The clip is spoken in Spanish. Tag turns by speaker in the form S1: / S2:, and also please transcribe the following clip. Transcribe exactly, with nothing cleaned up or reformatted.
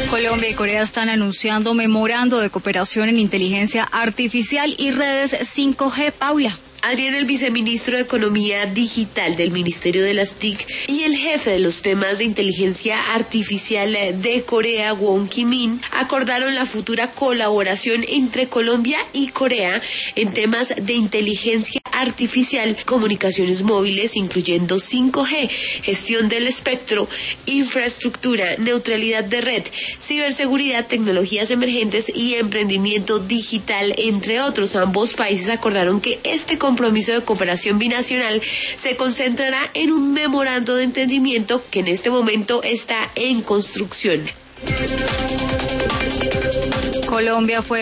S1: Colombia y Corea están anunciando memorando de cooperación en inteligencia artificial y redes cinco G. Paula.
S2: Adrián, el viceministro de Economía Digital del Ministerio de las T I C y el jefe de los temas de inteligencia artificial de Corea, Won Ki-min, acordaron la futura colaboración entre Colombia y Corea en temas de inteligencia artificial, comunicaciones móviles, incluyendo cinco G, gestión del espectro, infraestructura, neutralidad de red, ciberseguridad, tecnologías emergentes y emprendimiento digital, entre otros. Ambos países acordaron que este compromiso de cooperación binacional se concentrará en un memorando de entendimiento que en este momento está en construcción.
S1: Colombia fue